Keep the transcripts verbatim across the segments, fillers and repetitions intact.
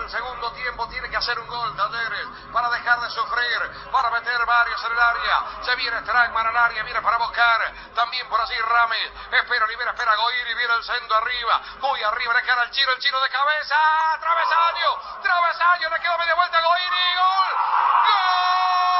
el segundo tiempo tiene que hacer un gol Talleres para dejar de sufrir, para meter varios en el área. Se viene Strangman al área, viene para buscar. También por allí Ramis. Espera, libera, espera Goiri, viene el centro arriba. Muy arriba, le queda al Chino, el Chino de cabeza. Travesaño, travesaño, le quedó media vuelta a Goiri. ¡Gol! ¡Gol!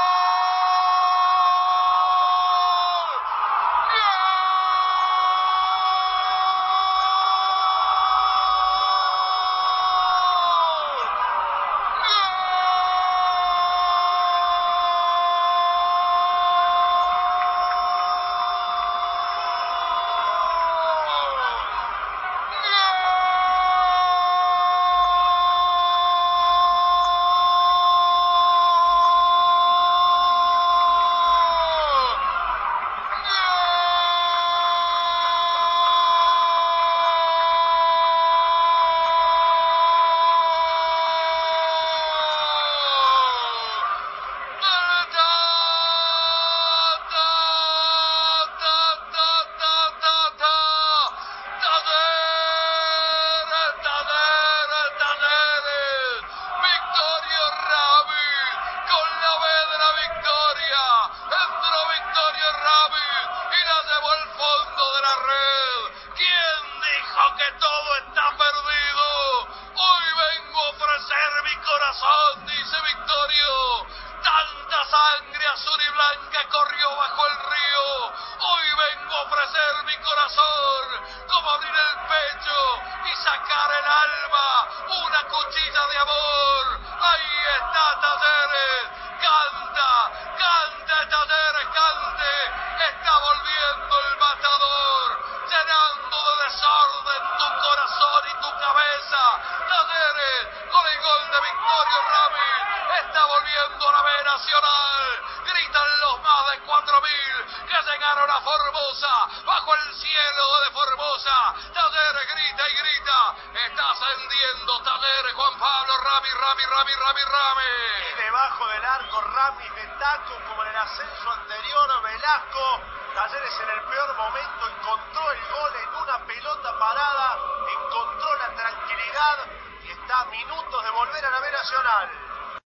Dice Victorio, tanta sangre azul y blanca corrió bajo el río. Hoy vengo a ofrecer mi corazón, como abrir el pecho y sacar el alma, una cuchilla de amor. Ahí está Talleres, canta, canta Talleres, cante. Está volviendo el matador, llenando de desorden tu corazón y tu cabeza. Talleres, con el gol de Victorio Ramis, está volviendo a la B Nacional. Gritan los más de cuatro mil que llegaron a Formosa, bajo el cielo de Formosa. Talleres grita y grita, está ascendiendo Talleres, Juan Pablo Ramis, Ramis, Ramis, Ramis, Ramis. Y debajo del arco Ramis de taco, como en el ascenso anterior, Velasco. Talleres en el peor momento encontró el gol en una pelota parada, encontró la tranquilidad y está a minutos de volver a la B Nacional.